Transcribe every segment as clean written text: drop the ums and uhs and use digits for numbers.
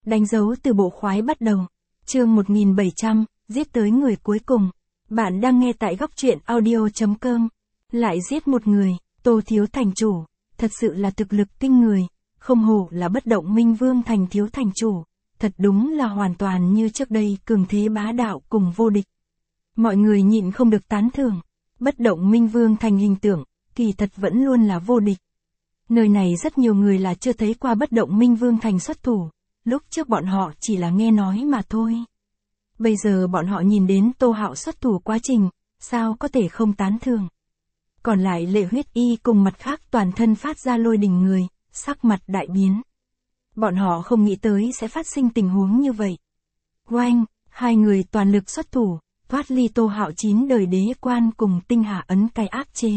Đánh dấu từ bộ khoái bắt đầu. Chương 1700, giết tới người cuối cùng. Bạn đang nghe tại góc truyện audio.com. Lại giết một người, Tô Thiếu Thành chủ, thật sự là thực lực kinh người, không hổ là bất động minh vương thành thiếu thành chủ, thật đúng là hoàn toàn như trước đây cường thế bá đạo cùng vô địch. Mọi người nhịn không được tán thưởng, bất động minh vương thành hình tượng, kỳ thật vẫn luôn là vô địch. Nơi này rất nhiều người là chưa thấy qua bất động minh vương thành xuất thủ, lúc trước bọn họ chỉ là nghe nói mà thôi. Bây giờ bọn họ nhìn đến Tô Hạo xuất thủ quá trình, sao có thể không tán thưởng. Còn lại Lệ Huyết Y cùng mặt khác toàn thân phát ra lôi đình người, sắc mặt đại biến. Bọn họ không nghĩ tới sẽ phát sinh tình huống như vậy. Oanh, hai người toàn lực xuất thủ, thoát ly Tô Hạo 9 đời đế quan cùng tinh hạ ấn cai áp chế.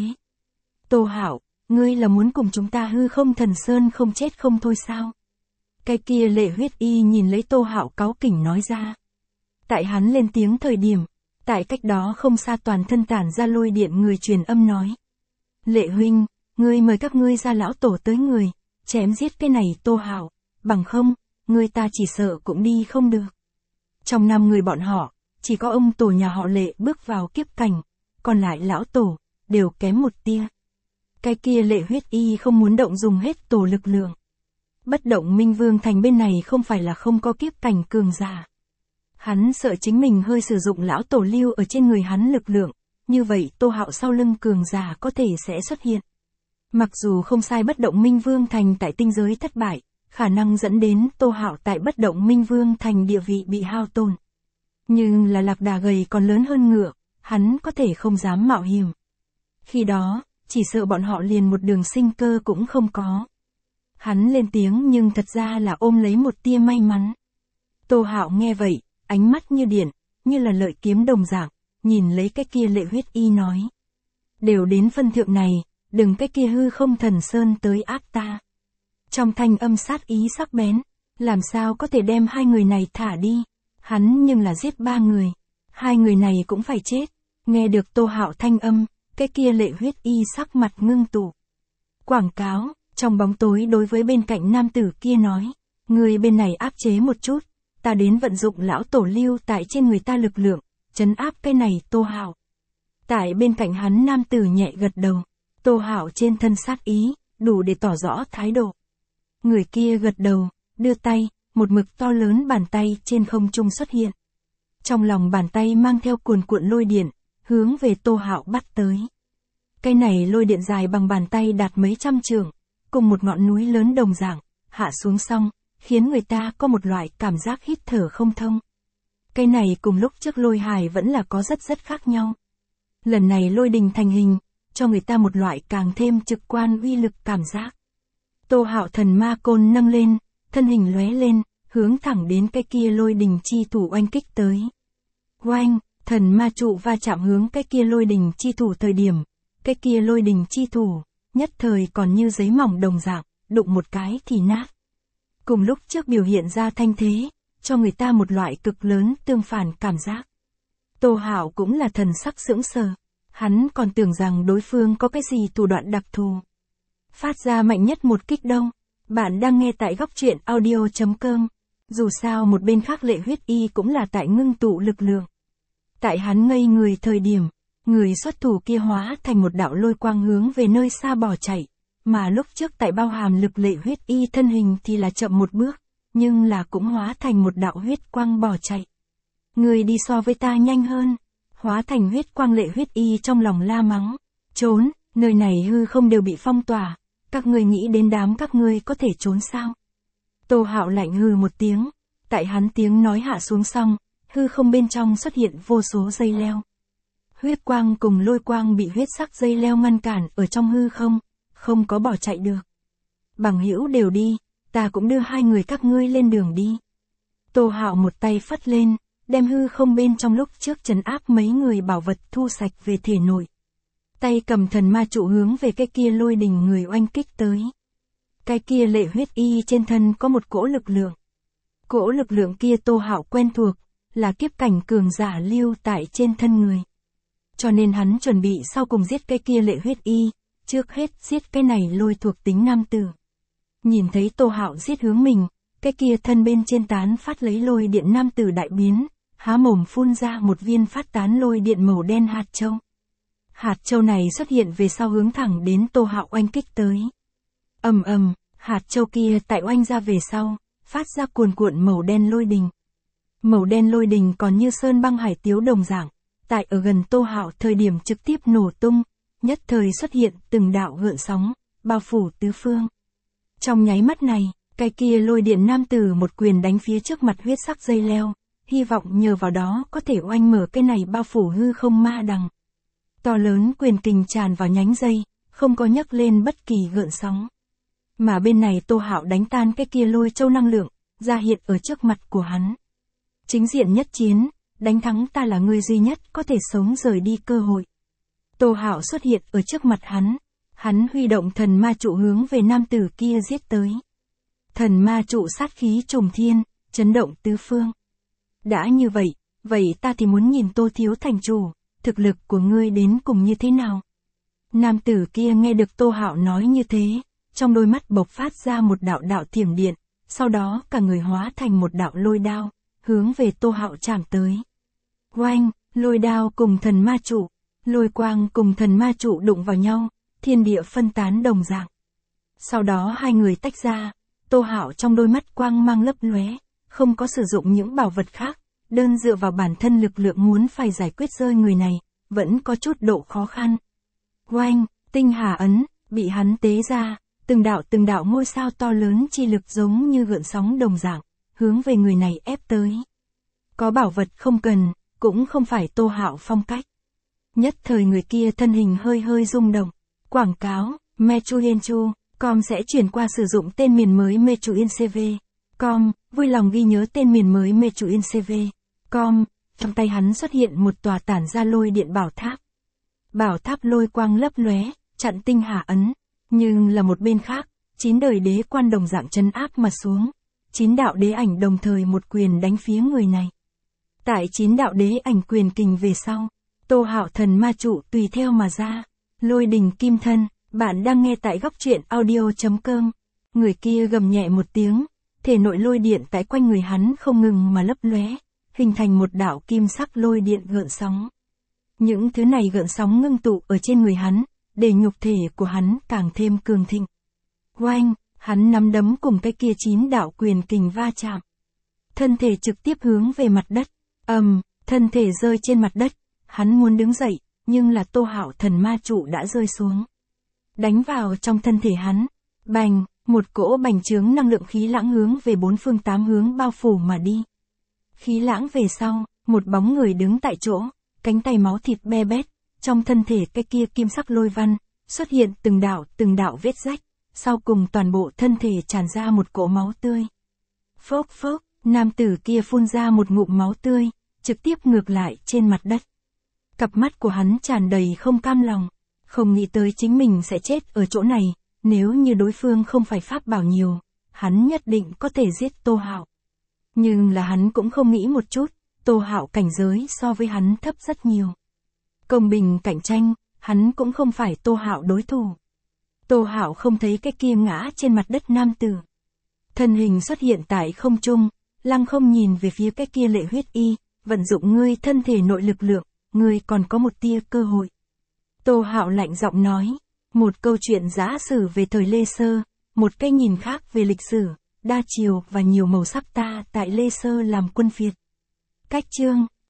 Tô Hạo, ngươi là muốn cùng chúng ta hư không thần sơn không chết không thôi sao? Cái kia Lệ Huyết Y nhìn lấy Tô Hạo cáu kỉnh nói ra. Tại hắn lên tiếng thời điểm, tại cách đó không xa toàn thân tản ra lôi điện người truyền âm nói. Lệ huynh, ngươi mời các ngươi ra lão tổ tới người, chém giết cái này Tô Hạo, bằng không, ngươi ta chỉ sợ cũng đi không được. Trong 5 người bọn họ, chỉ có ông tổ nhà họ Lệ bước vào kiếp cảnh, còn lại lão tổ, đều kém một tia. Cái kia Lệ Huyết Y không muốn động dùng hết tổ lực lượng. Bất động minh vương thành bên này không phải là không có kiếp cảnh cường giả. Hắn sợ chính mình hơi sử dụng lão tổ lưu ở trên người hắn lực lượng, như vậy Tô Hạo sau lưng cường giả có thể sẽ xuất hiện. Mặc dù không sai bất động minh vương thành tại tinh giới thất bại, khả năng dẫn đến Tô Hạo tại bất động minh vương thành địa vị bị hao tổn. Nhưng là lạc đà gầy còn lớn hơn ngựa, hắn có thể không dám mạo hiểm. Khi đó, chỉ sợ bọn họ liền một đường sinh cơ cũng không có. Hắn lên tiếng nhưng thật ra là ôm lấy một tia may mắn. Tô Hạo nghe vậy, ánh mắt như điện, như là lợi kiếm đồng dạng, nhìn lấy cái kia Lệ Huyết Y nói. Đều đến phân thượng này, đừng cái kia hư không thần sơn tới áp ta. Trong thanh âm sát ý sắc bén, làm sao có thể đem hai người này thả đi, hắn nhưng là giết 3 người, 2 người này cũng phải chết. Nghe được Tô Hạo thanh âm, cái kia Lệ Huyết Y sắc mặt ngưng tụ. Quảng cáo, trong bóng tối đối với bên cạnh nam tử kia nói, người bên này áp chế một chút, ta đến vận dụng lão tổ lưu tại trên người ta lực lượng, trấn áp cái này Tô Hạo. Tại bên cạnh hắn nam tử nhẹ gật đầu, Tô Hạo trên thân sát ý, đủ để tỏ rõ thái độ. Người kia gật đầu, đưa tay, một mực to lớn bàn tay trên không trung xuất hiện. Trong lòng bàn tay mang theo cuồn cuộn lôi điện, hướng về Tô Hạo bắt tới. Cái này lôi điện dài bằng bàn tay đạt mấy trăm trượng, cùng một ngọn núi lớn đồng dạng, hạ xuống xong, khiến người ta có một loại cảm giác hít thở không thông. Cái này cùng lúc trước lôi hài vẫn là có rất khác nhau. Lần này lôi đình thành hình, cho người ta một loại càng thêm trực quan uy lực cảm giác. Tô Hạo thần ma côn nâng lên, thân hình lóe lên, hướng thẳng đến cái kia lôi đình chi thủ oanh kích tới. Oanh, thần ma trụ va chạm hướng cái kia lôi đình chi thủ thời điểm, cái kia lôi đình chi thủ, nhất thời còn như giấy mỏng đồng dạng, đụng một cái thì nát. Cùng lúc trước biểu hiện ra thanh thế, cho người ta một loại cực lớn tương phản cảm giác. Tô Hạo cũng là thần sắc sững sờ, hắn còn tưởng rằng đối phương có cái gì thủ đoạn đặc thù. Phát ra mạnh nhất một kích đâu, bạn đang nghe tại góc truyện audio.com, dù sao một bên khác Lệ Huyết Y cũng là tại ngưng tụ lực lượng. Tại hắn ngây người thời điểm, người xuất thủ kia hóa thành một đạo lôi quang hướng về nơi xa bỏ chạy, mà lúc trước tại bao hàm lực Lệ Huyết Y thân hình thì là chậm một bước, nhưng là cũng hóa thành một đạo huyết quang bỏ chạy. Người đi so với ta nhanh hơn, hóa thành huyết quang Lệ Huyết Y trong lòng la mắng, trốn, nơi này hư không đều bị phong tỏa, các ngươi nghĩ đến đám các ngươi có thể trốn sao? Tô Hạo lạnh hừ một tiếng, tại hắn tiếng nói hạ xuống xong, hư không bên trong xuất hiện vô số dây leo. Huyết quang cùng lôi quang bị huyết sắc dây leo ngăn cản ở trong hư không, không có bỏ chạy được. Bằng hữu đều đi, ta cũng đưa 2 người các ngươi lên đường đi. Tô Hạo một tay phất lên, đem hư không bên trong lúc trước trấn áp mấy người bảo vật thu sạch về thể nội. Tay cầm thần ma trụ hướng về cái kia lôi đình người oanh kích tới. Cái kia Lệ Huyết Y trên thân có một cỗ lực lượng. Cỗ lực lượng kia Tô Hạo quen thuộc, là kiếp cảnh cường giả lưu tại trên thân người. Cho nên hắn chuẩn bị sau cùng giết cái kia Lệ Huyết Y, trước hết giết cái này lôi thuộc tính nam tử. Nhìn thấy Tô Hạo giết hướng mình, cái kia thân bên trên tán phát lấy lôi điện nam tử đại biến, há mồm phun ra một viên phát tán lôi điện màu đen hạt châu. Hạt châu này xuất hiện về sau hướng thẳng đến Tô Hạo oanh kích tới. Ầm ầm, hạt châu kia tại oanh ra về sau, phát ra cuồn cuộn màu đen lôi đình. Màu đen lôi đình còn như sơn băng hải tiếu đồng dạng, tại ở gần Tô Hạo thời điểm trực tiếp nổ tung, nhất thời xuất hiện từng đạo gợn sóng, bao phủ tứ phương. Trong nháy mắt này, cái kia lôi điện nam tử một quyền đánh phía trước mặt huyết sắc dây leo, hy vọng nhờ vào đó có thể oanh mở cái này bao phủ hư không ma đằng. To lớn quyền kình tràn vào nhánh dây, không có nhấc lên bất kỳ gợn sóng. Mà bên này Tô Hạo đánh tan cái kia lôi châu năng lượng, ra hiện ở trước mặt của hắn. Chính diện nhất chiến, đánh thắng ta là người duy nhất có thể sống rời đi cơ hội. Tô Hạo xuất hiện ở trước mặt hắn huy động thần ma trụ hướng về nam tử kia giết tới. Thần ma trụ sát khí trùng thiên, chấn động tứ phương. Đã như vậy ta thì muốn nhìn Tô thiếu thành chủ, thực lực của ngươi đến cùng như thế nào? Nam tử kia nghe được Tô Hạo nói như thế, trong đôi mắt bộc phát ra một đạo đạo thiểm điện, sau đó cả người hóa thành một đạo lôi đao, hướng về Tô Hạo chạm tới. Oanh, lôi đao cùng thần ma trụ, lôi quang cùng thần ma trụ đụng vào nhau, thiên địa phân tán đồng dạng. Sau đó hai người tách ra, Tô Hạo trong đôi mắt quang mang lấp lóe, không có sử dụng những bảo vật khác, đơn dựa vào bản thân lực lượng muốn phải giải quyết rơi người này, vẫn có chút độ khó khăn. Oanh, tinh hà ấn, bị hắn tế ra, từng đạo ngôi sao to lớn chi lực giống như gợn sóng đồng dạng, hướng về người này ép tới. Có bảo vật không cần, cũng không phải Tô Hạo phong cách. Nhất thời người kia thân hình hơi rung động. Quảng cáo, Mechuyenchu.com sẽ chuyển qua sử dụng tên miền mới Mechuyencv.com, vui lòng ghi nhớ tên miền mới Mechuyencv.com. Trong tay hắn xuất hiện một tòa tản ra lôi điện bảo tháp. Bảo tháp lôi quang lấp lóe, chặn tinh hà ấn, nhưng là một bên khác, 9 đời đế quan đồng dạng trấn áp mà xuống. 9 đạo đế ảnh đồng thời một quyền đánh phía người này. Tại 9 đạo đế ảnh quyền kình về sau, Tô Hạo thần ma trụ tùy theo mà ra. Lôi đình kim thân, bạn đang nghe tại góc truyện audio.com. Người kia gầm nhẹ một tiếng, thể nội lôi điện tại quanh người hắn không ngừng mà lấp lóe, hình thành một đạo kim sắc lôi điện gợn sóng. Những thứ này gợn sóng ngưng tụ ở trên người hắn, để nhục thể của hắn càng thêm cường thịnh. Oanh, hắn nắm đấm cùng cái kia 9 đạo quyền kình va chạm. Thân thể trực tiếp hướng về mặt đất, thân thể rơi trên mặt đất, hắn muốn đứng dậy, nhưng là Tô Hạo thần ma trụ đã rơi xuống. Đánh vào trong thân thể hắn, bành, một cỗ bành trướng năng lượng khí lãng hướng về 4 phương 8 hướng bao phủ mà đi. Khí lãng về sau, một bóng người đứng tại chỗ, cánh tay máu thịt be bét, trong thân thể cái kia kim sắc lôi văn, xuất hiện từng đạo vết rách, sau cùng toàn bộ thân thể tràn ra một cỗ máu tươi. Phốc phốc, nam tử kia phun ra một ngụm máu tươi, trực tiếp ngược lại trên mặt đất. Cặp mắt của hắn tràn đầy không cam lòng, không nghĩ tới chính mình sẽ chết ở chỗ này, nếu như đối phương không phải pháp bảo nhiều, hắn nhất định có thể giết Tô Hạo. Nhưng là hắn cũng không nghĩ một chút, Tô Hạo cảnh giới so với hắn thấp rất nhiều. Công bình cạnh tranh, hắn cũng không phải Tô Hạo đối thủ. Tô Hạo không thấy cái kia ngã trên mặt đất nam tử. Thân hình xuất hiện tại không trung, lăng không nhìn về phía cái kia Lệ Huyết Y, vận dụng ngươi thân thể nội lực lượng, ngươi còn có một tia cơ hội. Tô Hạo lạnh giọng nói, một câu chuyện giả sử về thời Lê Sơ, một cái nhìn khác về lịch sử, đa chiều và nhiều màu sắc ta tại Lê Sơ làm quân phiệt. Cách chương